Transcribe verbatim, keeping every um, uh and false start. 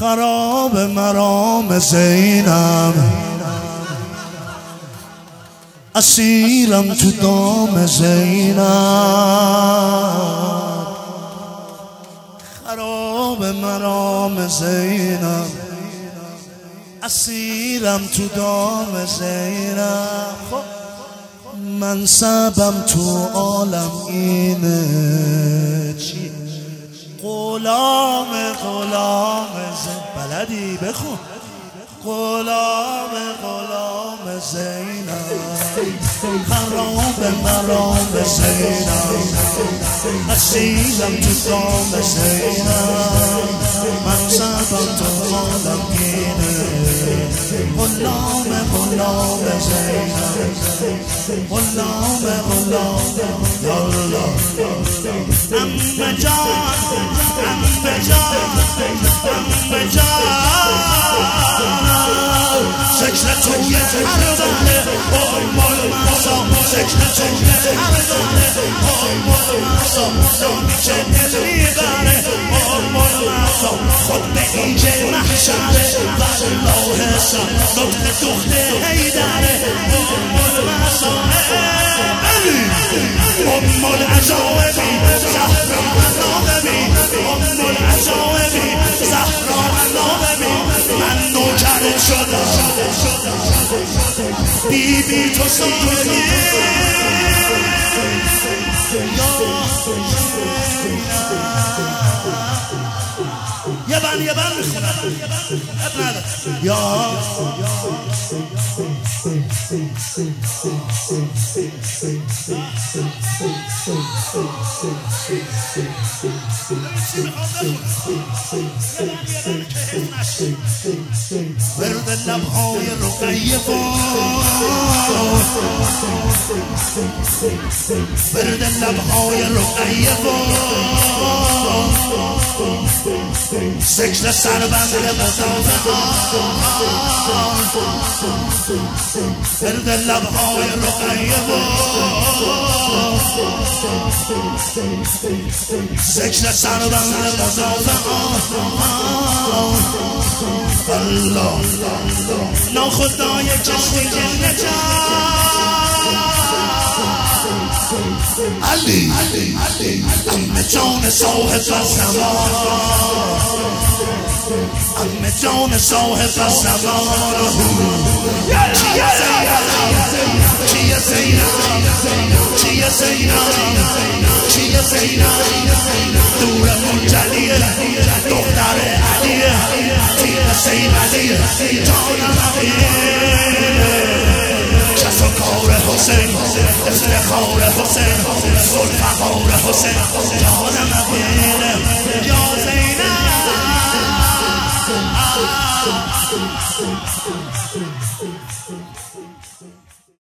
خراب مرام زینب، اسیرم تو دام زینب. خراب مرام زینب، اسیرم تو دام زینب. منصبم تو عالم اینه چی؟ غلام غلام زینب. بلدی بخون. غلام غلام زینب، خراب مرام زینب، اسیرم تو دام زینب. منصبم تو عالم اینه غلام غلام زینب، غلام غلام. یالا ام جان ام جان ام جان، سکر توی اردانه آی مال ماسا، سکر توی اردانه آی مال ماسا. دانی چه دل میبره آی مال ماسا، خود به اینجا محشره والله حساب نطق دخته هیدره آی مال ماسا. ام العجائبی زهرا الناظمی، ام العجائبی زهرا الناظمی. من نوکرت شدم بی بی تو سایه. یه بند یه بند میخونم یا ورد لبهای رقیه باز، ورد لبهای رقیه باز، ذکر سربند مدافع آن، ورد لبهای رقیه باز، ذکر سربند مدافع آن. الله ناخدای جسمی نجات علی ام جان صاحب زمان، ام جان صاحب زمان. چیه زینب چیه زینب چیه زینب، دور منجلیه دختر علیه، تیر سین علیه جانم علیه. کس و کار حسین افتخار حسین ذوالفقار حسین جانم علیه. یا زینب